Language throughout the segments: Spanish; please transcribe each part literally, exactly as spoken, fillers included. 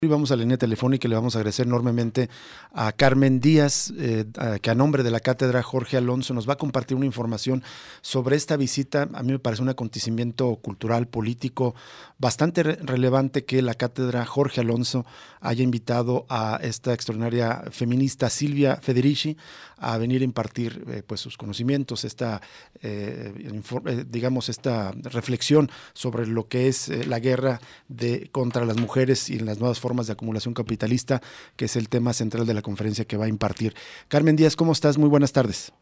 Y vamos a la línea telefónica y le vamos a agradecer enormemente a Carmen Díaz, eh, a, que a nombre de la Cátedra Jorge Alonso nos va a compartir una información sobre esta visita. A mí me parece un acontecimiento cultural, político, bastante re- relevante que la Cátedra Jorge Alonso haya invitado a esta extraordinaria feminista Silvia Federici a venir a impartir eh, pues sus conocimientos, esta, eh, infor- eh, digamos, esta reflexión sobre lo que es eh, la guerra de, contra las mujeres y las nuevas formas de acumulación capitalista, que es el tema central de la conferencia que va a impartir. Carmen Díaz, ¿cómo estás? Muy buenas tardes.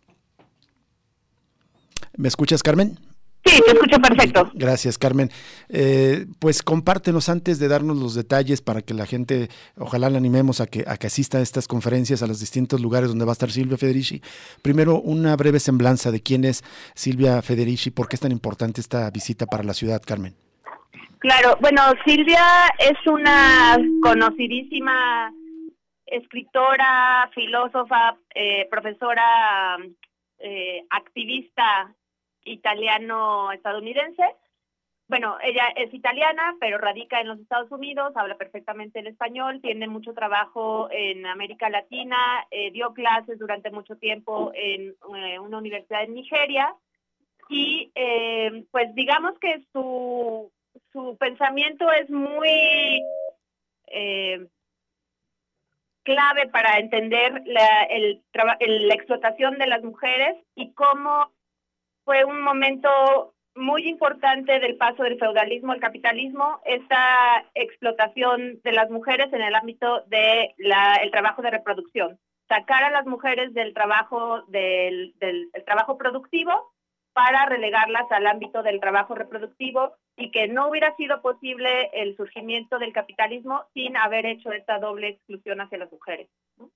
¿Me escuchas, Carmen? Sí, te escucho perfecto. Gracias, Carmen. Eh, pues compártenos antes de darnos los detalles para que la gente, ojalá la animemos a que, a que asista a estas conferencias, a los distintos lugares donde va a estar Silvia Federici. Primero, una breve semblanza de quién es Silvia Federici, por qué es tan importante esta visita para la ciudad, Carmen. Claro, bueno, Silvia es una conocidísima escritora, filósofa, eh, profesora, eh, activista italiano-estadounidense. Bueno, ella es italiana, pero radica en los Estados Unidos, habla perfectamente el español, tiene mucho trabajo en América Latina, eh, dio clases durante mucho tiempo en eh, una universidad en Nigeria y eh, pues digamos que su su pensamiento es muy eh, clave para entender la, el, el, la explotación de las mujeres y cómo fue un momento muy importante del paso del feudalismo al capitalismo, esta explotación de las mujeres en el ámbito del de trabajo de reproducción. Sacar a las mujeres del trabajo, del, del el trabajo productivo para relegarlas al ámbito del trabajo reproductivo y que no hubiera sido posible el surgimiento del capitalismo sin haber hecho esta doble exclusión hacia las mujeres, ¿no?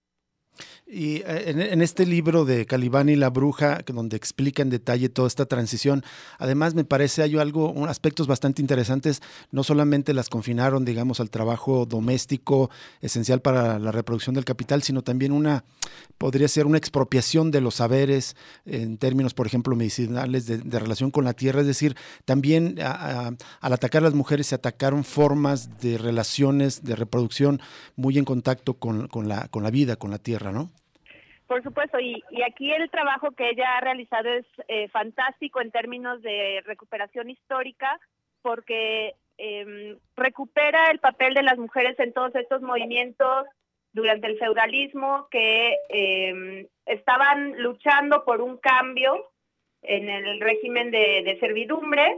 Y en, en este libro de Calibán y la bruja, donde explica en detalle toda esta transición, además me parece hay algo, un, aspectos bastante interesantes, no solamente las confinaron, digamos, al trabajo doméstico esencial para la reproducción del capital, sino también una, podría ser una expropiación de los saberes en términos, por ejemplo, medicinales de, de relación con la tierra, es decir, también a, a, al atacar a las mujeres se atacaron formas de relaciones de reproducción muy en contacto con, con, la, con la vida, con la tierra, ¿no? Por supuesto, y, y aquí el trabajo que ella ha realizado es eh, fantástico en términos de recuperación histórica, porque eh, recupera el papel de las mujeres en todos estos movimientos durante el feudalismo que eh, estaban luchando por un cambio en el régimen de, de servidumbre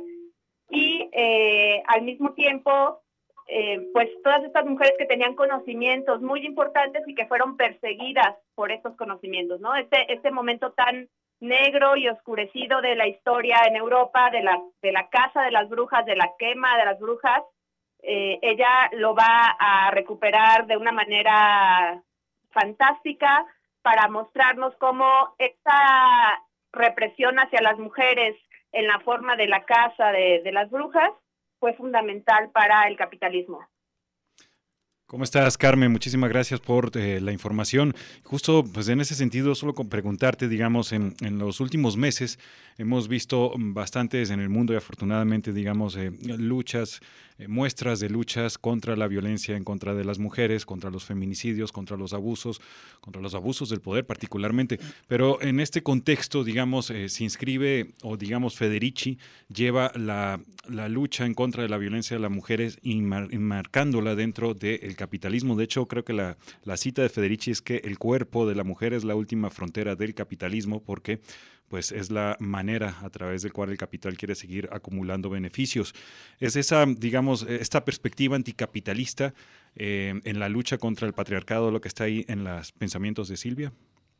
y eh, al mismo tiempo Eh, pues todas estas mujeres que tenían conocimientos muy importantes y que fueron perseguidas por estos conocimientos, ¿no? Este, este momento tan negro y oscurecido de la historia en Europa, de la, de la caza de las brujas, de la quema de las brujas, eh, ella lo va a recuperar de una manera fantástica para mostrarnos cómo esta represión hacia las mujeres en la forma de la caza de, de las brujas fue fundamental para el capitalismo. ¿Cómo estás, Carmen? Muchísimas gracias por eh, la información. Justo, pues en ese sentido, solo con preguntarte, digamos, en, en los últimos meses hemos visto bastantes en el mundo y afortunadamente, digamos, eh, luchas, eh, muestras de luchas contra la violencia en contra de las mujeres, contra los feminicidios, contra los abusos, contra los abusos del poder particularmente. Pero en este contexto, digamos, eh, se inscribe, o digamos, Federici lleva la, la lucha en contra de la violencia de las mujeres enmarcándola dentro del capitalismo. De hecho, creo que la, la cita de Federici es que el cuerpo de la mujer es la última frontera del capitalismo porque pues es la manera a través del cual el capital quiere seguir acumulando beneficios. Es esa, digamos, esta perspectiva anticapitalista eh, en la lucha contra el patriarcado lo que está ahí en los pensamientos de Silvia.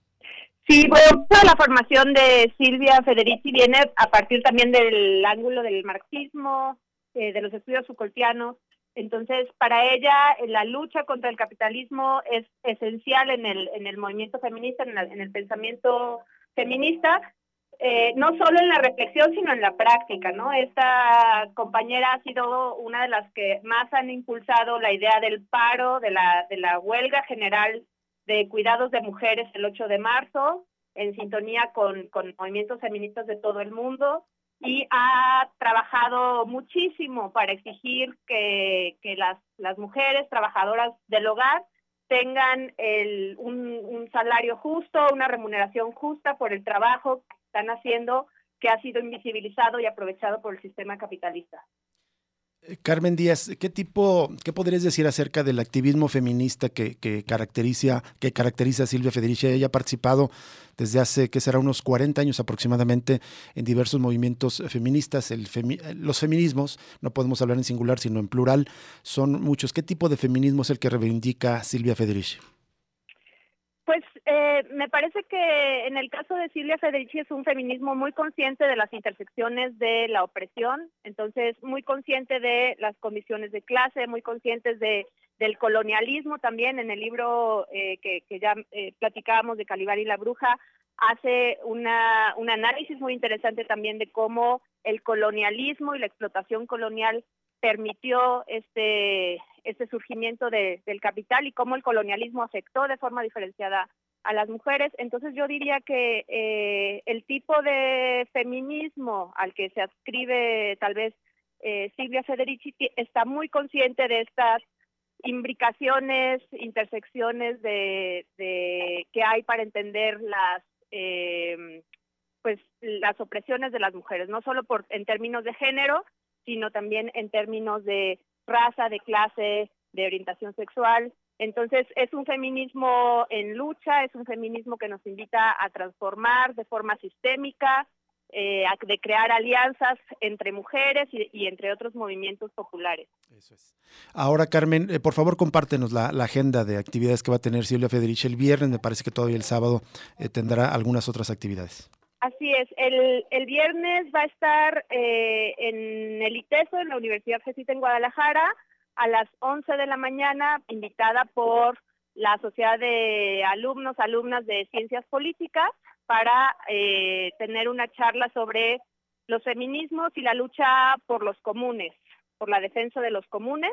Sí, bueno, toda la formación de Silvia Federici viene a partir también del ángulo del marxismo, eh, de los estudios Foucaultianos. Entonces, para ella, la lucha contra el capitalismo es esencial en el en el movimiento feminista, en, la, en el pensamiento feminista, eh, no solo en la reflexión, sino en la práctica, ¿no? Esta compañera ha sido una de las que más han impulsado la idea del paro, de la de la huelga general de cuidados de mujeres el ocho de marzo, en sintonía con, con movimientos feministas de todo el mundo. y ha trabajado muchísimo para exigir que, que las, las mujeres trabajadoras del hogar tengan el, un, un salario justo, una remuneración justa por el trabajo que están haciendo, que ha sido invisibilizado y aprovechado por el sistema capitalista. Carmen Díaz, ¿qué tipo, qué podrías decir acerca del activismo feminista que, que caracteriza, que caracteriza a Silvia Federici? Ella ha participado desde hace, que será unos cuarenta años aproximadamente, en diversos movimientos feministas. El femi, los feminismos, no podemos hablar en singular, sino en plural, son muchos. ¿Qué tipo de feminismo es el que reivindica Silvia Federici? Pues eh, me parece que en el caso de Silvia Federici es un feminismo muy consciente de las intersecciones de la opresión, entonces muy consciente de las condiciones de clase, muy conscientes de del colonialismo también. En el libro eh, que, que ya eh, platicábamos de Calibán y la bruja, hace una, un análisis muy interesante también de cómo el colonialismo y la explotación colonial permitió este, este surgimiento de, del capital y cómo el colonialismo afectó de forma diferenciada a las mujeres. Entonces yo diría que eh, el tipo de feminismo al que se adscribe tal vez eh, Silvia Federici está muy consciente de estas imbricaciones, intersecciones de, de que hay para entender las eh, pues las opresiones de las mujeres, no solo por en términos de género, sino también en términos de raza, de clase, de orientación sexual. Entonces es un feminismo en lucha, es un feminismo que nos invita a transformar de forma sistémica, eh, a, de crear alianzas entre mujeres y, y entre otros movimientos populares. Eso es. Ahora, Carmen, eh, por favor, compártenos la, la agenda de actividades que va a tener Silvia Federici el viernes. Me parece que todavía el sábado eh, tendrá algunas otras actividades. Así es, el, el viernes va a estar eh, en el ITESO, en la Universidad Jesuita en Guadalajara, a las once de la mañana, invitada por la Sociedad de Alumnos, Alumnas de Ciencias Políticas, para eh, tener una charla sobre los feminismos y la lucha por los comunes, por la defensa de los comunes.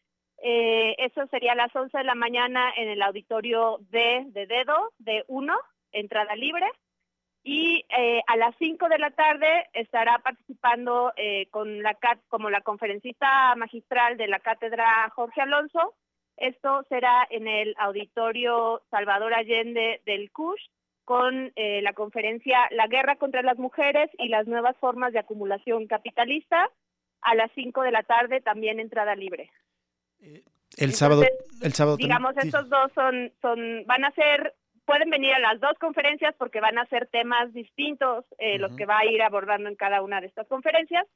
Eh, eso sería a las once de la mañana en el auditorio D de Dedo, D uno, entrada libre. Y eh, a las cinco de la tarde estará participando eh, con la como la conferencista magistral de la Cátedra Jorge Alonso. Esto será en el auditorio Salvador Allende del C U S H con eh, la conferencia La guerra contra las mujeres y las nuevas formas de acumulación capitalista. A las cinco de la tarde también entrada libre. El Entonces, sábado, el sábado digamos, también. estos dos son, son, van a ser, pueden venir a las dos conferencias porque van a ser temas distintos eh, uh-huh. los que va a ir abordando en cada una de estas conferencias.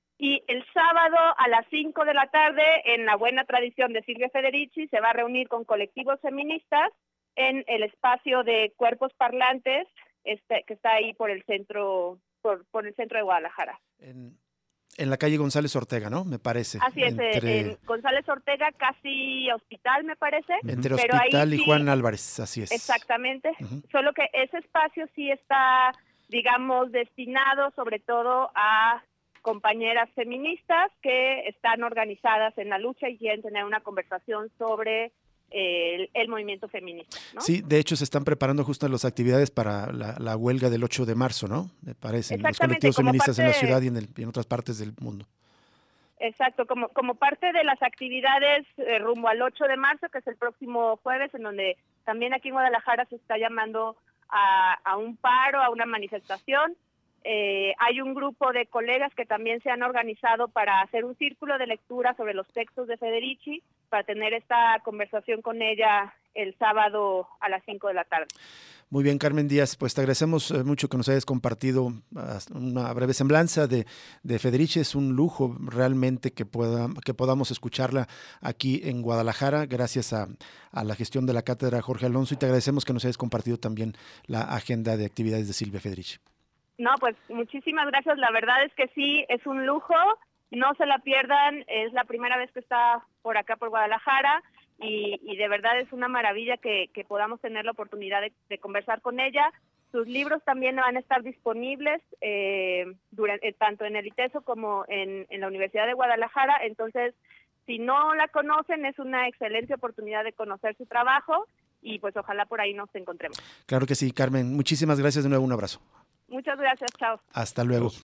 Y el sábado a las cinco de la tarde, en la buena tradición de Silvia Federici, se va a reunir con colectivos feministas en el espacio de Cuerpos Parlantes, este, que está ahí por el centro, por, por el centro de Guadalajara. En, en la calle González Ortega, ¿no? Me parece. Así es, entre... en González Ortega, casi Hospital, me parece. Entre Pero Hospital ahí y sí, Juan Álvarez, así es. Exactamente, uh-huh. Solo que ese espacio sí está, digamos, destinado sobre todo a compañeras feministas que están organizadas en la lucha y quieren tener una conversación sobre el, el movimiento feminista, ¿no? Sí, de hecho se están preparando justo las actividades para la, la huelga del ocho de marzo, ¿no? Me parece, los colectivos feministas en la ciudad y en, el, y en otras partes del mundo. Exacto, como, como parte de las actividades eh, rumbo al ocho de marzo, que es el próximo jueves, en donde también aquí en Guadalajara se está llamando a, a un paro, a una manifestación. Eh, hay un grupo de colegas que también se han organizado para hacer un círculo de lectura sobre los textos de Federici, para tener esta conversación con ella el sábado a las cinco de la tarde. Muy bien, Carmen Díaz, pues te agradecemos mucho que nos hayas compartido una breve semblanza de, de Federici. Es un lujo realmente que, pueda, que podamos escucharla aquí en Guadalajara, gracias a, a la gestión de la Cátedra Jorge Alonso, y te agradecemos que nos hayas compartido también la agenda de actividades de Silvia Federici. No, pues muchísimas gracias. La verdad es que sí, es un lujo. No se la pierdan. Es la primera vez que está por acá, por Guadalajara. Y, y de verdad es una maravilla que, que podamos tener la oportunidad de, de conversar con ella. Sus libros también van a estar disponibles eh, durante, eh, tanto en el ITESO como en, en la Universidad de Guadalajara. Entonces, si no la conocen, es una excelente oportunidad de conocer su trabajo y pues ojalá por ahí nos encontremos. Claro que sí, Carmen. Muchísimas gracias de nuevo. Un abrazo. Muchas gracias, chao. Hasta luego.